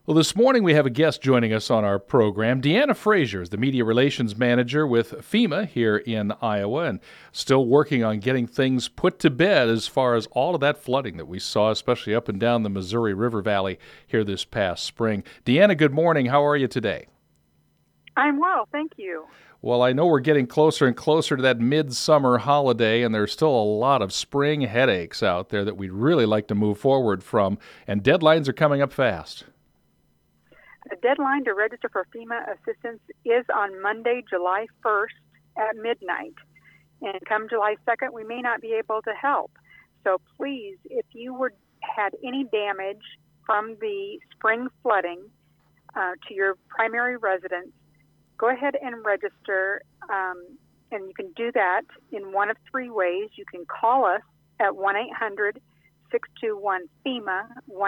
Well, this morning we have a guest joining us on our program. Deanna Frazier is the Media Relations Manager with FEMA here in Iowa and still working on getting things put to bed as far as all of that flooding that we saw, especially up and down the Missouri River Valley here this past spring. Deanna, good morning. How are you today? I'm well, thank you. Well, I know we're getting closer and closer to that midsummer holiday, and there's still a lot of spring headaches out there that we'd really like to move forward from, and deadlines are coming up fast. The deadline to register for FEMA assistance is on Monday, July 1st at midnight. And come July 2nd, we may not be able to help. So please, if you had any damage from the spring flooding to your primary residence, go ahead and register. And you can do that in one of three ways. You can call us at 1-800-621-FEMA,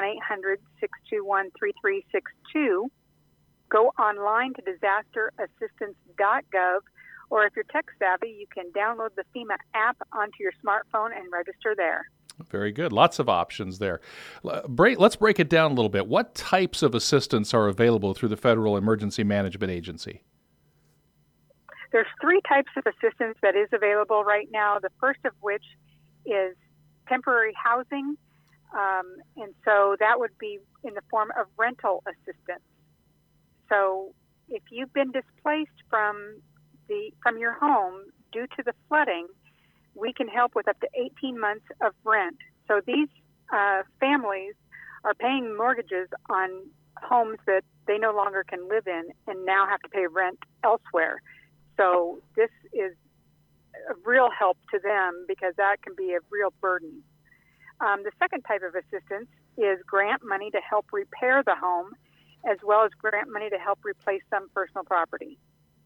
1-800-621-3362. Go online to disasterassistance.gov, or if you're tech savvy, you can download the FEMA app onto your smartphone and register there. Very good. Lots of options there. Let's break it down a little bit. What types of assistance are available through the Federal Emergency Management Agency? There's three types of assistance that is available right now, the first of which is temporary housing, and so that would be in the form of rental assistance. So if you've been displaced from your home due to the flooding, we can help with up to 18 months of rent. So these families are paying mortgages on homes that they no longer can live in and now have to pay rent elsewhere. So this is a real help to them because that can be a real burden. The second type of assistance is grant money to help repair the home, as well as grant money to help replace some personal property.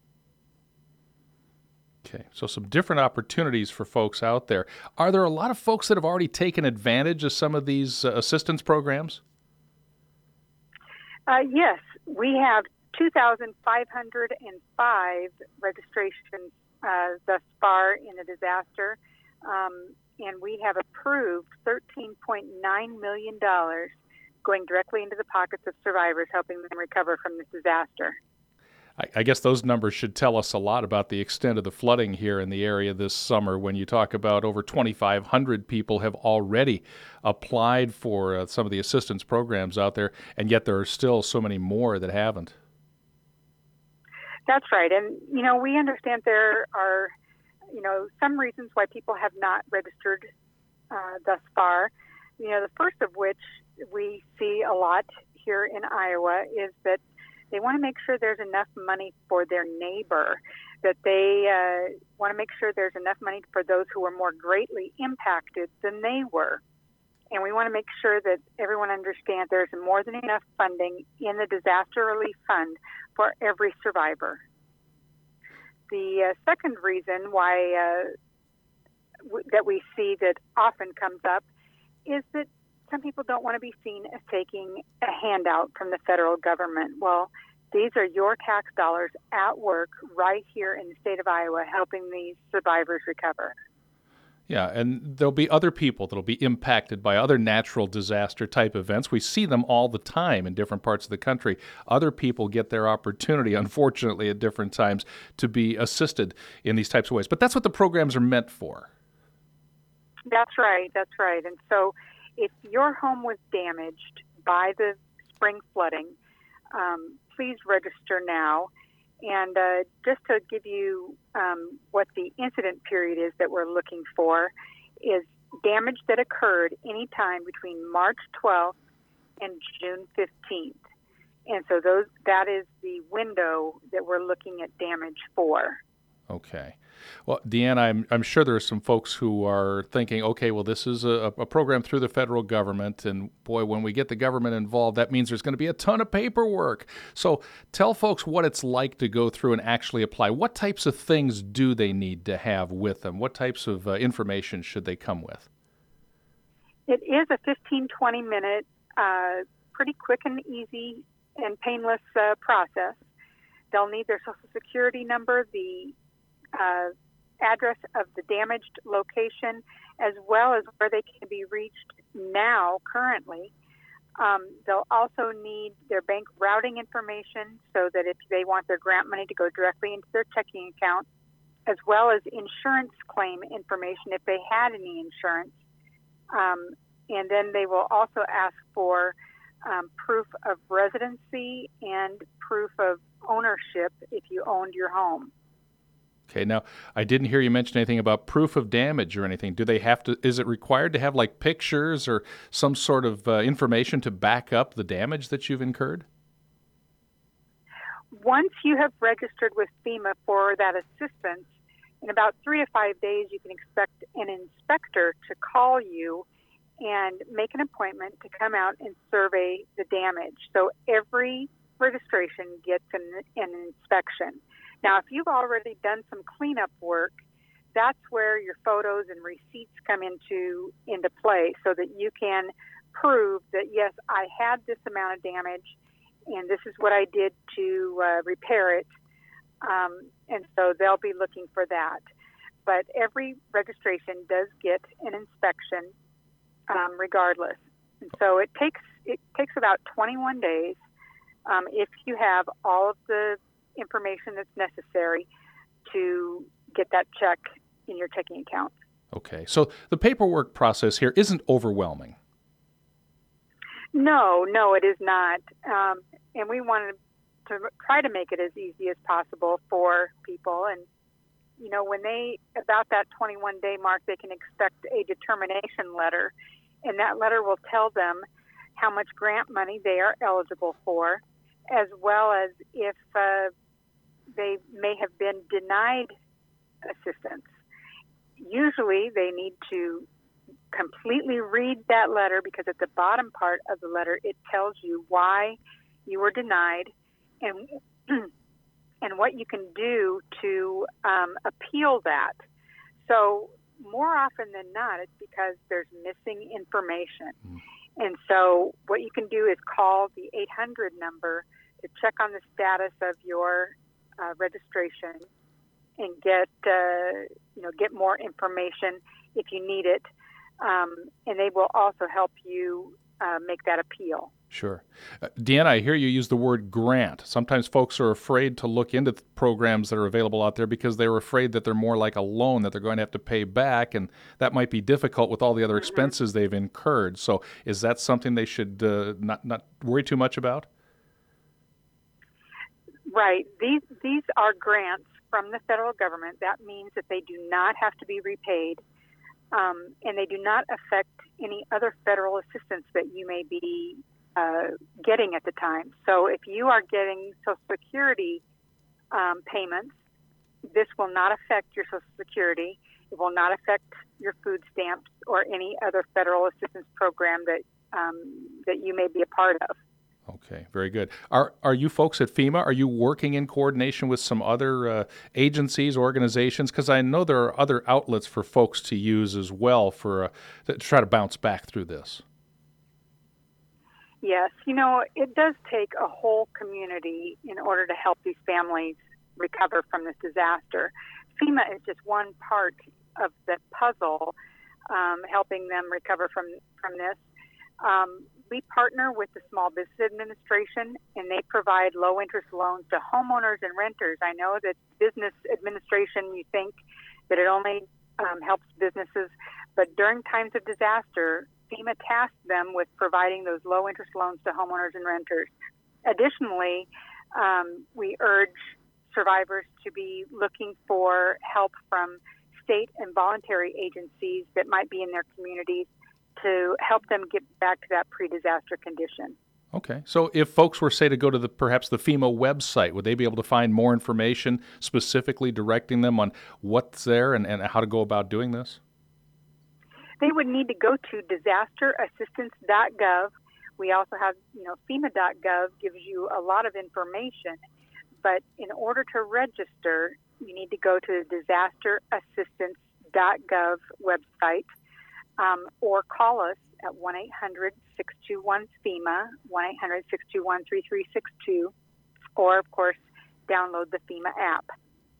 Okay, so some different opportunities for folks out there. Are there a lot of folks that have already taken advantage of some of these assistance programs? Yes, we have 2,505 registrations thus far in the disaster, and we have approved $13.9 million going directly into the pockets of survivors, helping them recover from this disaster. I guess those numbers should tell us a lot about the extent of the flooding here in the area this summer when you talk about over 2,500 people have already applied for some of the assistance programs out there, and yet there are still so many more that haven't. That's right. And, we understand there are, some reasons why people have not registered thus far. The first of which we see a lot here in Iowa is that they want to make sure there's enough money for their neighbor, that they want to make sure there's enough money for those who were more greatly impacted than they were. And we want to make sure that everyone understands there's more than enough funding in the Disaster Relief Fund for every survivor. The second reason why that we see that often comes up is that some people don't want to be seen as taking a handout from the federal government. Well, these are your tax dollars at work right here in the state of Iowa helping these survivors recover. Yeah, and there'll be other people that'll be impacted by other natural disaster type events. We see them all the time in different parts of the country. Other people get their opportunity, unfortunately, at different times to be assisted in these types of ways. But that's what the programs are meant for. That's right. And so if your home was damaged by the spring flooding, please register now. And just to give you what the incident period is that we're looking for is damage that occurred anytime between March 12th and June 15th. And so that is the window that we're looking at damage for. Okay. Well, Deanna, I'm sure there are some folks who are thinking, okay, well, this is a program through the federal government, and boy, when we get the government involved, that means there's going to be a ton of paperwork. So tell folks what it's like to go through and actually apply. What types of things do they need to have with them? What types of information should they come with? It is a 15, 20-minute, pretty quick and easy and painless process. They'll need their Social Security number, the address of the damaged location, as well as where they can be reached now, currently. They'll also need their bank routing information so that if they want their grant money to go directly into their checking account, as well as insurance claim information if they had any insurance. And then they will also ask for proof of residency and proof of ownership if you owned your home. Okay, now I didn't hear you mention anything about proof of damage or anything. Do they have to, is it required to have like pictures or some sort of information to back up the damage that you've incurred? Once you have registered with FEMA for that assistance, in about 3 to 5 days, you can expect an inspector to call you and make an appointment to come out and survey the damage. So every registration gets an inspection. Now, if you've already done some cleanup work, that's where your photos and receipts come into play so that you can prove that, yes, I had this amount of damage and this is what I did to repair it. And so they'll be looking for that. But every registration does get an inspection regardless. And so it takes about 21 days if you have all of the information that's necessary to get that check in your checking account. Okay, so the paperwork process here isn't overwhelming. No, it is not. And we wanted to try to make it as easy as possible for people. And, you know, when about that 21-day mark, they can expect a determination letter. And that letter will tell them how much grant money they are eligible for, as well as if they may have been denied assistance. Usually they need to completely read that letter because at the bottom part of the letter it tells you why you were denied and what you can do to appeal that. So more often than not, it's because there's missing information. And so what you can do is call the 800 number to check on the status of your registration and get more information if you need it. And they will also help you make that appeal. Sure. Deanna, I hear you use the word grant. Sometimes folks are afraid to look into programs that are available out there because they're afraid that they're more like a loan that they're going to have to pay back, and that might be difficult with all the other expenses they've incurred. So is that something they should not worry too much about? Right. These are grants from the federal government. That means that they do not have to be repaid, and they do not affect any other federal assistance that you may be getting at the time. So if you are getting Social Security payments, this will not affect your Social Security. It will not affect your food stamps or any other federal assistance program that you may be a part of. Okay, very good. Are you folks at FEMA, are you working in coordination with some other agencies, organizations? Because I know there are other outlets for folks to use as well to try to bounce back through this. Yes, it does take a whole community in order to help these families recover from this disaster. FEMA is just one part of the puzzle, helping them recover from this. We partner with the Small Business Administration, and they provide low-interest loans to homeowners and renters. I know that business administration, you think that it only helps businesses, but during times of disaster, FEMA tasked them with providing those low-interest loans to homeowners and renters. Additionally, we urge survivors to be looking for help from state and voluntary agencies that might be in their communities to help them get back to that pre-disaster condition. Okay. So if folks were, say, to go to perhaps the FEMA website, would they be able to find more information specifically directing them on what's there and how to go about doing this? They would need to go to disasterassistance.gov. We also have, FEMA.gov gives you a lot of information, but in order to register, you need to go to the disasterassistance.gov website. Or call us at 1-800-621-FEMA, 1-800-621-3362, or, of course, download the FEMA app.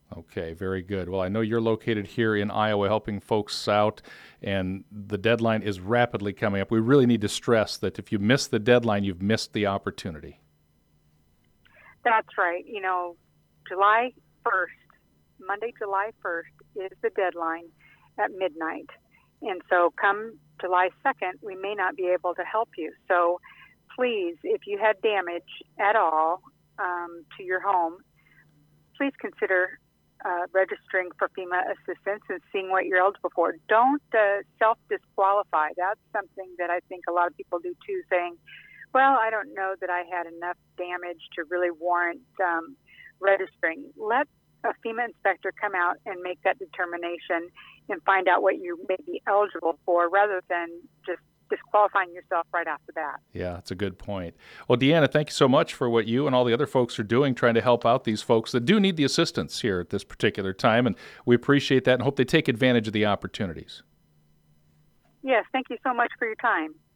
Okay, very good. Well, I know you're located here in Iowa helping folks out, and the deadline is rapidly coming up. We really need to stress that if you miss the deadline, you've missed the opportunity. That's right. July 1st, Monday, July 1st is the deadline at midnight. And so come July 2nd, we may not be able to help you. So please, if you had damage at all to your home, please consider registering for FEMA assistance and seeing what you're eligible for. Don't self-disqualify. That's something that I think a lot of people do too, saying, well, I don't know that I had enough damage to really warrant registering. Let a FEMA inspector come out and make that determination and find out what you may be eligible for rather than just disqualifying yourself right off the bat. Yeah, that's a good point. Well, Deanna, thank you so much for what you and all the other folks are doing, trying to help out these folks that do need the assistance here at this particular time, and we appreciate that and hope they take advantage of the opportunities. Yes, thank you so much for your time.